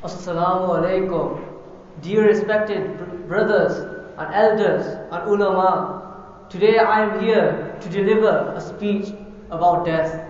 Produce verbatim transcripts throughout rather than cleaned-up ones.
Assalamu alaikum, dear respected br- brothers and elders and ulama. Today I am here to deliver a speech about death.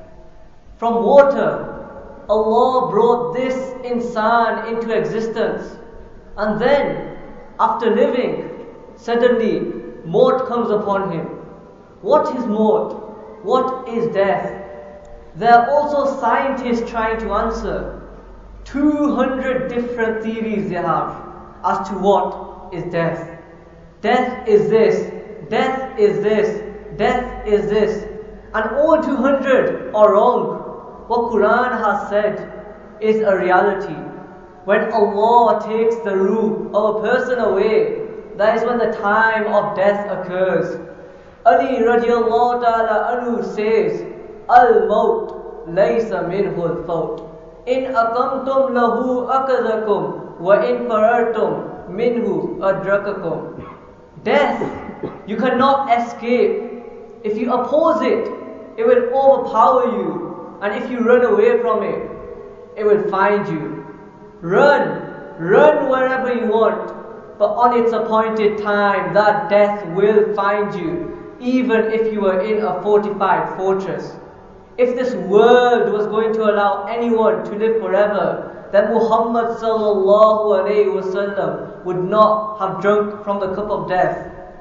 From water, Allah brought this insan into existence, and then, after living, suddenly maut comes upon him. What is maut? What is death? There are also scientists trying to answer. two hundred different theories they have as to what is death. Death is this, death is this, death is this. And all two hundred are wrong. What Quran has said is a reality. When Allah takes the ruh of a person away, that is when the time of death occurs. Ali radiallahu ta'ala anhu says, Al-Maut laysa minhu al-Fawt. In aqamtum lahu akadakum wa in farartum minhu adrakakum. Death, you cannot escape. If you oppose it, it will overpower you. And if you run away from it, it will find you. Run, run wherever you want. But on its appointed time, that death will find you, even if you are in a fortified fortress. If this world was going to allow anyone to live forever, then Muhammad sallallahu alayhi wasallam would not have drunk from the cup of death.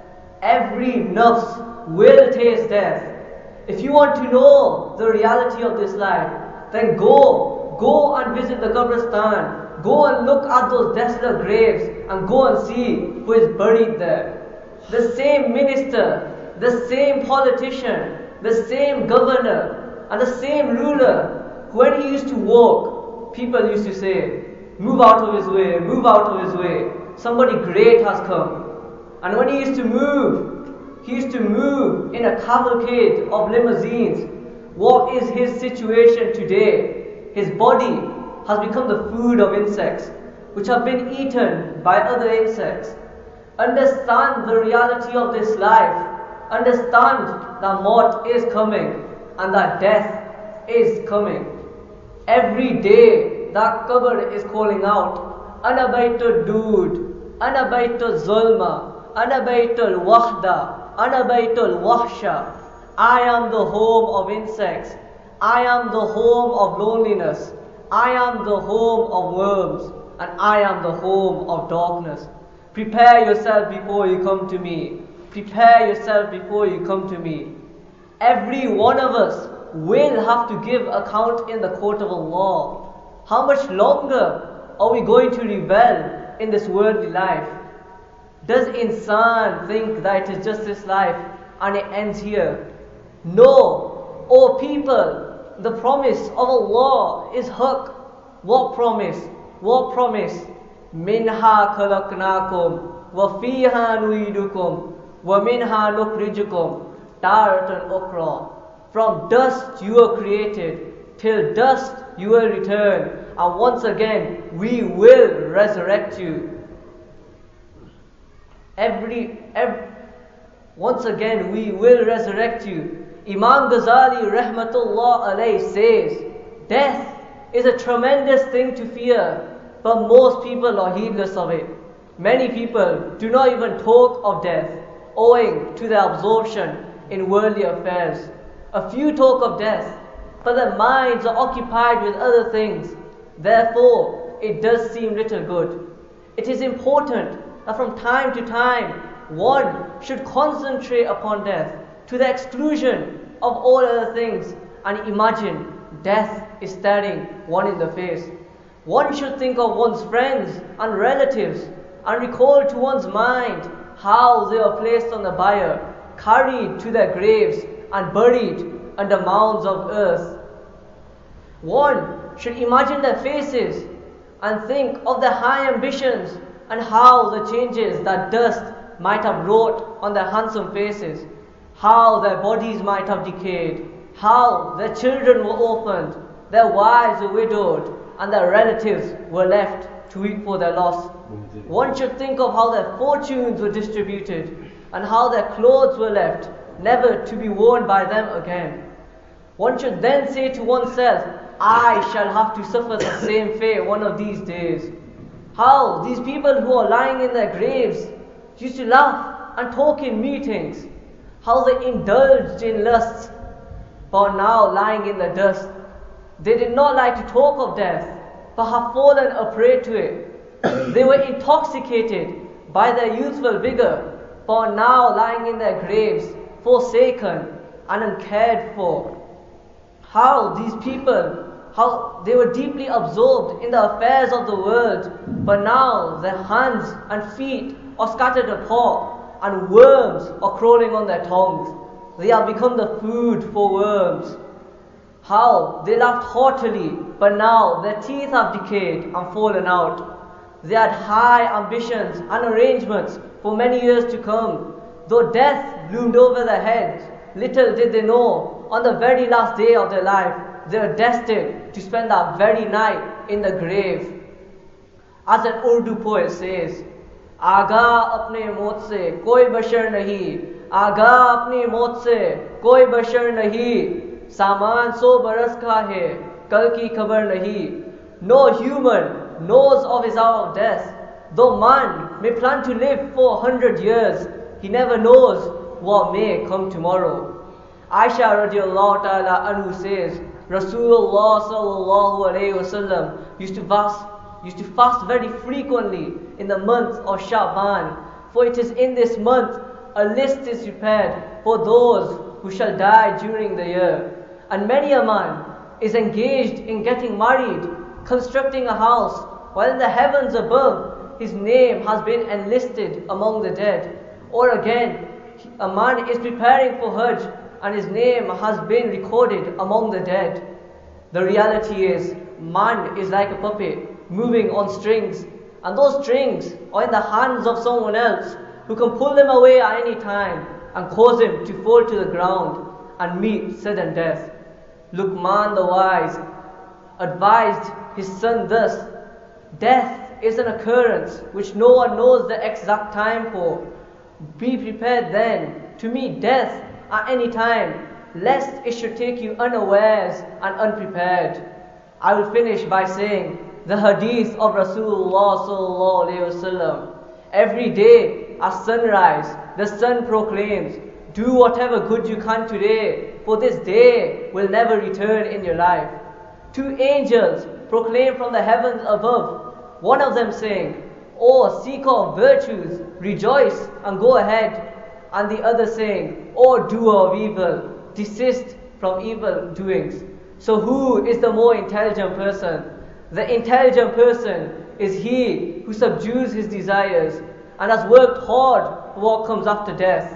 Every nafs will taste death. If you want to know the reality of this life, then go, go and visit the Qabristan. Go and look at those desolate graves and go and see who is buried there. The same minister, the same politician, the same governor, and the same ruler, when he used to walk, people used to say, move out of his way, move out of his way. Somebody great has come. And when he used to move, he used to move in a cavalcade of limousines. What is his situation today? His body has become the food of insects, which have been eaten by other insects. Understand the reality of this life. Understand that maut is coming. And that death is coming. Every day that qabr is calling out, Ana baytul dood, Ana baytul zulma, Ana baytul wahda, Ana baytul wahsha. I am the home of insects. I am the home of loneliness. I am the home of worms. And I am the home of darkness. Prepare yourself before you come to me. Prepare yourself before you come to me. Every one of us will have to give account in the court of Allah. How much longer are we going to rebel in this worldly life? Does insan think that it is just this life and it ends here? No. O people, the promise of Allah is haqq. What promise? What promise? Minha khalaqnakum wa fiha nu'idukum wa minha nukhrijukum. From dust you were created, till dust you will return, and once again we will resurrect you. Every, every once again we will resurrect you. Imam Ghazali rahmatullah alayhi says, death is a tremendous thing to fear, but most people are heedless of it. Many people do not even talk of death, owing to their absorption in worldly affairs. A few talk of death, but their minds are occupied with other things. Therefore, it does seem little good. It is important that from time to time, one should concentrate upon death to the exclusion of all other things and imagine death is staring one in the face. One should think of one's friends and relatives and recall to one's mind how they are placed on the bier, carried to their graves and buried under mounds of earth. One should imagine their faces and think of their high ambitions and how the changes that dust might have wrought on their handsome faces, how their bodies might have decayed, how their children were orphaned, their wives were widowed, and their relatives were left to weep for their loss. One should think of how their fortunes were distributed and how their clothes were left, never to be worn by them again. One should then say to oneself, I shall have to suffer the same fate one of these days. How these people who are lying in their graves used to laugh and talk in meetings, how they indulged in lusts, but now lying in the dust. They did not like to talk of death, but have fallen a prey to it. They were intoxicated by their youthful vigor, but now lying in their graves, forsaken and uncared for. How these people, how they were deeply absorbed in the affairs of the world, but now their hands and feet are scattered apart, and worms are crawling on their tongues. They have become the food for worms. How they laughed heartily, but now their teeth have decayed and fallen out. They had high ambitions and arrangements for many years to come. Though death loomed over their heads, little did they know, on the very last day of their life, they are destined to spend that very night in the grave. As an Urdu poet says, Aga apne maut se koi bashar nahi, Aga apni maut se koi bashar nahi, Saman so baras ka hai, kal ki khabar nahi. No human knows of his hour of death. Though man may plan to live for a hundred years, he never knows what may come tomorrow. Aisha radiallahu ta'ala anhu says, Rasulullah sallallahu alayhi wasallam used to fast, used to fast very frequently in the month of Sha'ban, for it is in this month a list is prepared for those who shall die during the year. And many a man is engaged in getting married, constructing a house, while in the heavens above his name has been enlisted among the dead. Or again, a man is preparing for Hajj and his name has been recorded among the dead. The reality is, man is like a puppet moving on strings, and those strings are in the hands of someone else who can pull them away at any time and cause him to fall to the ground and meet sudden death. Luqman the wise advised his son thus, death is an occurrence which no one knows the exact time for. Be prepared then to meet death at any time, lest it should take you unawares and unprepared. I will finish by saying the hadith of Rasulullah sallallahu alaihi wasallam. Every day at sunrise, the sun proclaims, do whatever good you can today, for this day will never return in your life. Two angels proclaim from the heavens above, one of them saying, O seeker of virtues, rejoice and go ahead. And the other saying, O doer of evil, desist from evil doings. So who is the more intelligent person? The intelligent person is he who subdues his desires and has worked hard for what comes after death.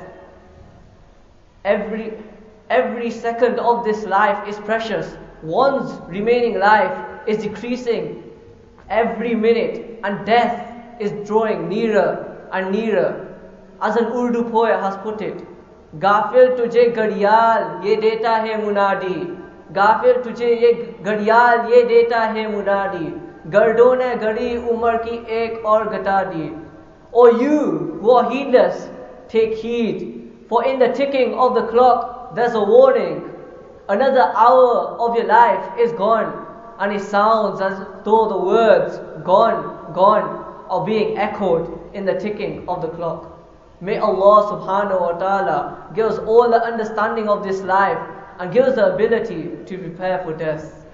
Every, every second of this life is precious. One's remaining life is decreasing every minute, and death is drawing nearer and nearer. As an Urdu poet has put it, Gafil tujhe gadiyal ye deta hai munadi, Gafil tujhe ye gadiyal ye deta hai munadi, Gardo ne gadi umar ki ek aur gata di. O you who are heedless, take heed, for in the ticking of the clock there's a warning. Another hour of your life is gone, and it sounds as though the words gone, gone are being echoed in the ticking of the clock. May Allah subhanahu wa ta'ala give us all the understanding of this life and give us the ability to prepare for death.